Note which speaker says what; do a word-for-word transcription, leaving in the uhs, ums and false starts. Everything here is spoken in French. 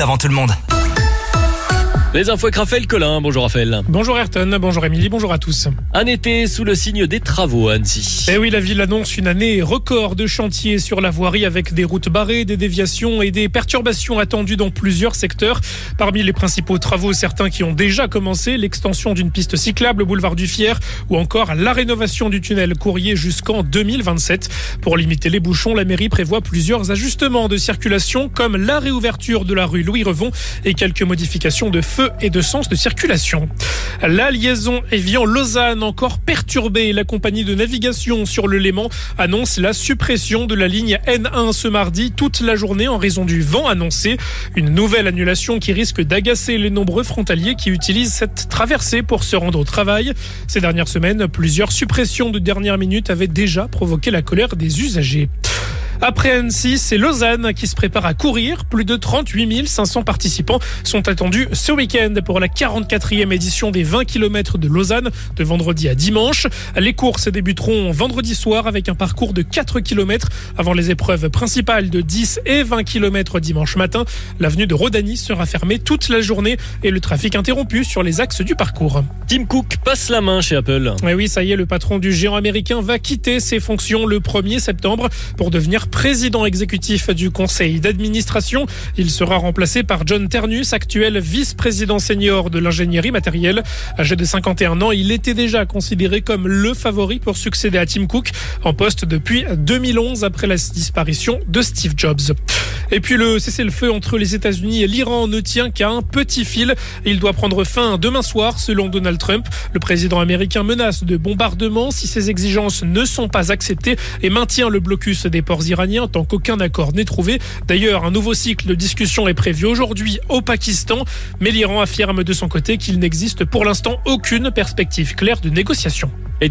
Speaker 1: avant tout le monde.
Speaker 2: Les infos avec Raphaël Collin. Bonjour Raphaël.
Speaker 3: Bonjour Ayrton, bonjour Émilie, bonjour à tous.
Speaker 2: Un été sous le signe des travaux à Annecy.
Speaker 3: Eh oui, la ville annonce une année record de chantiers sur la voirie avec des routes barrées, des déviations et des perturbations attendues dans plusieurs secteurs. Parmi les principaux travaux, certains qui ont déjà commencé, l'extension d'une piste cyclable au boulevard du Fier ou encore la rénovation du tunnel Courrier jusqu'en deux mille vingt-sept. Pour limiter les bouchons, la mairie prévoit plusieurs ajustements de circulation comme la réouverture de la rue Louis Revon et quelques modifications de feu et de sens de circulation. La liaison Évian-Lausanne encore perturbée. La compagnie de navigation sur le Léman annonce la suppression de la ligne N un ce mardi toute la journée en raison du vent annoncé. Une nouvelle annulation qui risque d'agacer les nombreux frontaliers qui utilisent cette traversée pour se rendre au travail. Ces dernières semaines, plusieurs suppressions de dernière minute avaient déjà provoqué la colère des usagers. Après Annecy, c'est Lausanne qui se prépare à courir. Plus de trente-huit mille cinq cents participants sont attendus ce week-end pour la quarante-quatrième édition des vingt kilomètres de Lausanne, de vendredi à dimanche. Les courses débuteront vendredi soir avec un parcours de quatre kilomètres avant les épreuves principales de dix et vingt kilomètres dimanche matin. L'avenue de Rodani sera fermée toute la journée et le trafic interrompu sur les axes du parcours.
Speaker 2: Tim Cook passe la main chez Apple.
Speaker 3: Et oui, ça y est, le patron du géant américain va quitter ses fonctions le premier septembre pour devenir président exécutif du conseil d'administration. Il sera remplacé par John Ternus, actuel vice-président senior de l'ingénierie matérielle. Âgé de cinquante et un ans, il était déjà considéré comme le favori pour succéder à Tim Cook, en poste depuis deux mille onze après la disparition de Steve Jobs. Et puis le cessez-le-feu entre les États-Unis et l'Iran ne tient qu'à un petit fil. Il doit prendre fin demain soir, selon Donald Trump. Le président américain menace de bombardement si ses exigences ne sont pas acceptées et maintient le blocus des ports iraniens tant qu'aucun accord n'est trouvé. D'ailleurs, un nouveau cycle de discussion est prévu aujourd'hui au Pakistan, mais l'Iran affirme de son côté qu'il n'existe pour l'instant aucune perspective claire de négociation.